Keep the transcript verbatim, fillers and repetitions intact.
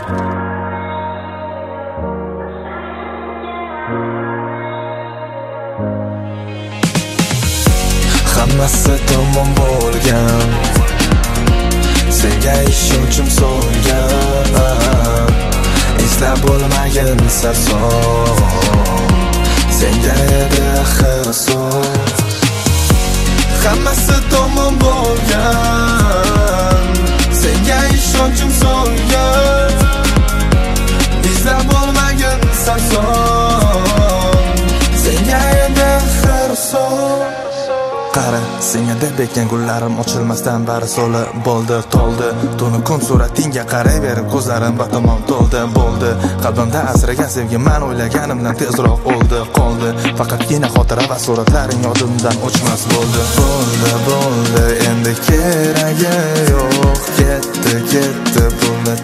Hammasi tamom bo'lgan, senga ishonchim so'ngan. Eslab bo'lmagan sarson, senga edi xirson. Hammasi tamom bo'lgan, senga ishonchim so'ngan. Eslab bo'lmagan sarson, senga edi xirson. Qara, senga deb ekkan gullarim ochilmasdan bari so'li bo'ldi, to'ldi. Tuni kun suratingga qarayverib ko'zlarim batamom to'ldi, bo'ldi. Qalbimda asragan sevgi men o'ylaganimdan tezroq o'ldi, qoldi. Faqatgina xotira va suratlaring yodimdan o'chmas bo'ldi. Bo'ldi, bo'ldi, endi keragi yo'q. Ketdi, ketdi, pulni